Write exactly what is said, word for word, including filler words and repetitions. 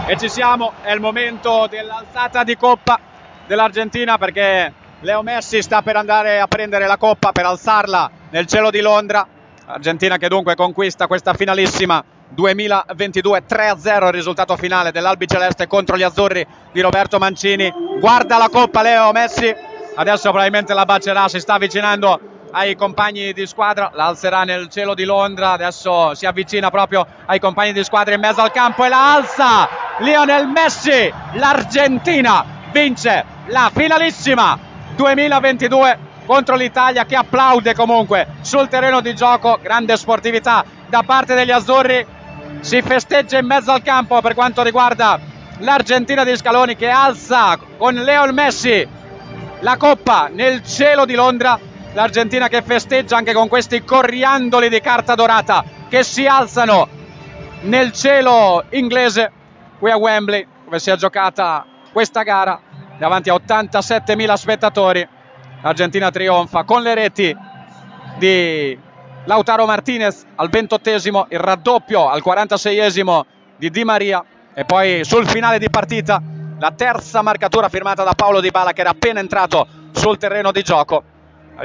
E ci siamo, è il momento dell'alzata di coppa dell'Argentina, perché Leo Messi sta per andare a prendere la coppa, per alzarla nel cielo di Londra. Argentina che dunque conquista questa finalissima duemilaventidue, tre a zero il risultato finale dell'albiceleste contro gli azzurri di Roberto Mancini. Guarda la coppa Leo Messi, adesso probabilmente la bacerà, si sta avvicinando ai compagni di squadra, la alzerà nel cielo di Londra, adesso si avvicina proprio ai compagni di squadra in mezzo al campo e la alza Lionel Messi. L'Argentina vince la finalissima duemilaventidue contro l'Italia, che applaude comunque sul terreno di gioco. Grande sportività da parte degli azzurri, si festeggia in mezzo al campo per quanto riguarda l'Argentina di Scaloni, che alza con Lionel Messi la coppa nel cielo di Londra. L'Argentina che festeggia anche con questi coriandoli di carta dorata che si alzano nel cielo inglese, qui a Wembley, dove si è giocata questa gara davanti a ottantasettemila spettatori. L'Argentina trionfa con le reti di Lautaro Martinez al ventottesimo, il raddoppio al quarantaseiesimo di Di Maria, e poi sul finale di partita la terza marcatura firmata da Paulo Dybala, che era appena entrato sul terreno di gioco.